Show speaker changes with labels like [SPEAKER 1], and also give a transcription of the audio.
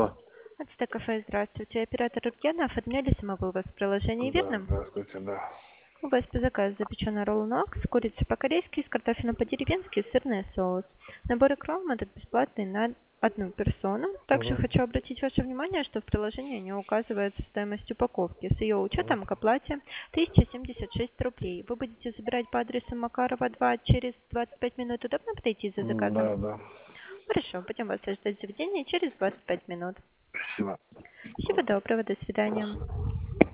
[SPEAKER 1] Алло.
[SPEAKER 2] Это кафе, здравствуйте. Оператор Евгена, оформляли самовывоз в приложении,
[SPEAKER 1] Да,
[SPEAKER 2] верно?
[SPEAKER 1] здравствуйте, да.
[SPEAKER 2] У вас по заказу запеченный ролл ног с курицей по-корейски, с картофелем по-деревенски, сырный соус. Набор икром этот бесплатный на одну персону. Также
[SPEAKER 1] Угу.
[SPEAKER 2] хочу обратить ваше внимание, что в приложении не указывается стоимость упаковки. С ее
[SPEAKER 1] Угу.
[SPEAKER 2] учетом к оплате 1076 рублей. Вы будете забирать по адресу Макарова 2 через 25 минут. Удобно подойти за заказом?
[SPEAKER 1] Да, да.
[SPEAKER 2] Хорошо, будем вас ждать в заведении через 25 минут.
[SPEAKER 1] Спасибо.
[SPEAKER 2] Всего доброго, до свидания.